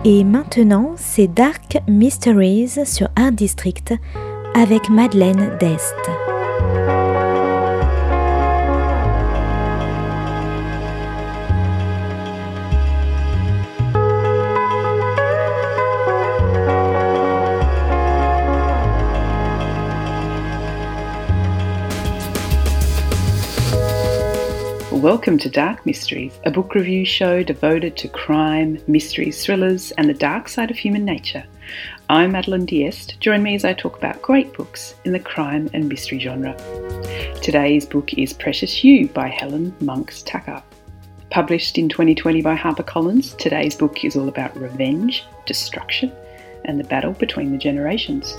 Et maintenant, c'est Dark Mysteries sur Art District avec Madeleine Dest. Welcome to Dark Mysteries, a book review show devoted to crime, mysteries, thrillers, and the dark side of human nature. I'm Madeleine D'Este. Join me as I talk about great books in the crime and mystery genre. Today's book is Precious You by Helen Monks Tucker. Published in 2020 by HarperCollins, today's book is all about revenge, destruction, and the battle between the generations.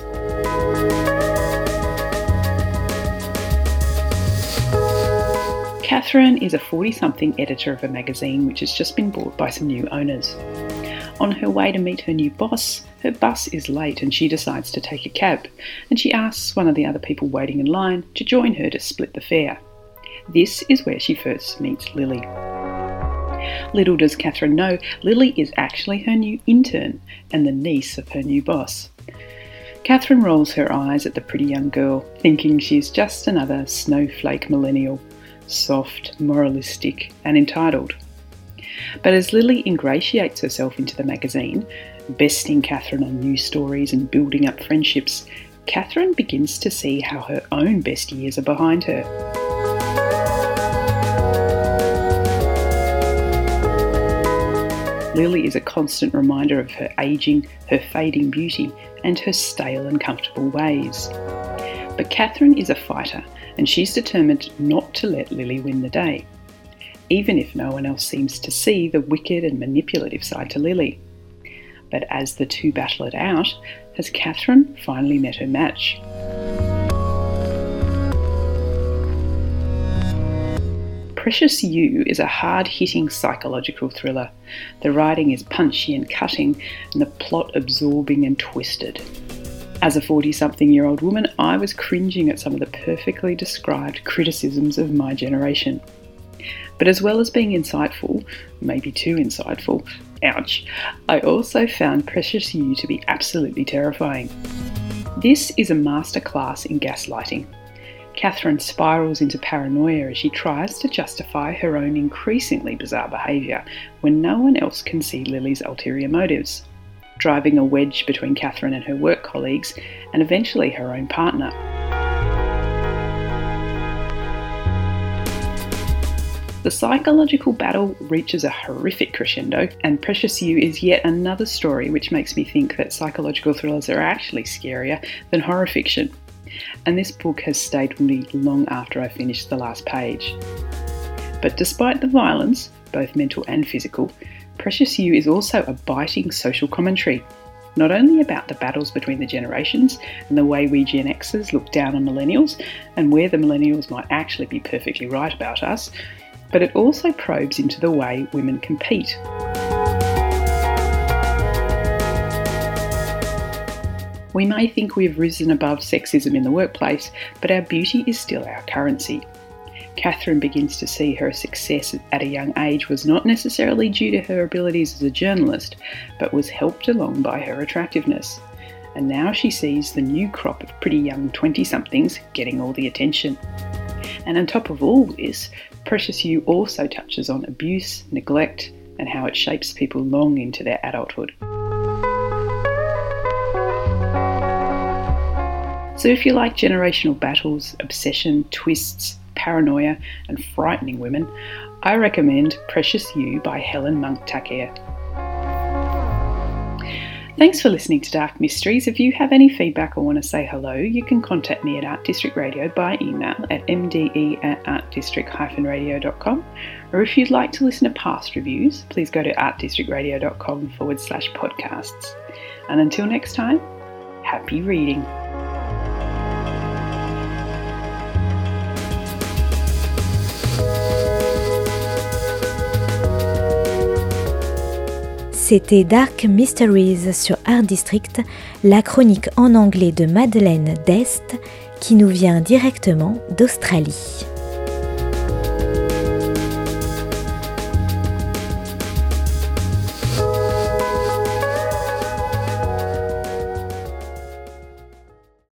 Catherine is a 40-something editor of a magazine which has just been bought by some new owners. On her way to meet her new boss, her bus is late and she decides to take a cab, and she asks one of the other people waiting in line to join her to split the fare. This is where she first meets Lily. Little does Catherine know, Lily is actually her new intern and the niece of her new boss. Catherine rolls her eyes at the pretty young girl, thinking she's just another snowflake millennial. Soft, moralistic, and entitled. But as Lily ingratiates herself into the magazine, besting Catherine on news stories and building up friendships, Catherine begins to see how her own best years are behind her. Lily is a constant reminder of her ageing, her fading beauty, and her stale and comfortable ways. But Catherine is a fighter, and she's determined not to let Lily win the day, even if no one else seems to see the wicked and manipulative side to Lily. But as the two battle it out, has Catherine finally met her match? Precious You is a hard-hitting psychological thriller. The writing is punchy and cutting, and the plot absorbing and twisted. As a 40-something-year-old woman, I was cringing at some of the perfectly described criticisms of my generation. But as well as being insightful, maybe too insightful, ouch, I also found Precious You to be absolutely terrifying. This is a masterclass in gaslighting. Catherine spirals into paranoia as she tries to justify her own increasingly bizarre behaviour when no one else can see Lily's ulterior motives, driving a wedge between Catherine and her work colleagues and eventually her own partner. The psychological battle reaches a horrific crescendo, and Precious You is yet another story which makes me think that psychological thrillers are actually scarier than horror fiction. And this book has stayed with me long after I finished the last page. But despite the violence, both mental and physical, Precious You is also a biting social commentary, not only about the battles between the generations and the way we Gen Xers look down on millennials and where the millennials might actually be perfectly right about us, but it also probes into the way women compete. We may think we have risen above sexism in the workplace, but our beauty is still our currency. Catherine begins to see her success at a young age was not necessarily due to her abilities as a journalist, but was helped along by her attractiveness. And now she sees the new crop of pretty young 20-somethings getting all the attention. And on top of all this, Precious You also touches on abuse, neglect, and how it shapes people long into their adulthood. So if you like generational battles, obsession, twists, paranoia, and frightening women, I recommend Precious You by Helen Monks Tucker. Thanks for listening to Dark Mysteries. If you have any feedback or want to say hello, you can contact me at Art District Radio by email at mde@artdistrict-radio.com, or if you'd like to listen to past reviews, please go to artdistrictradio.com/podcasts. And until next time, happy reading. C'était Dark Mysteries sur Art District, la chronique en anglais de Madeleine Dest qui nous vient directement d'Australie.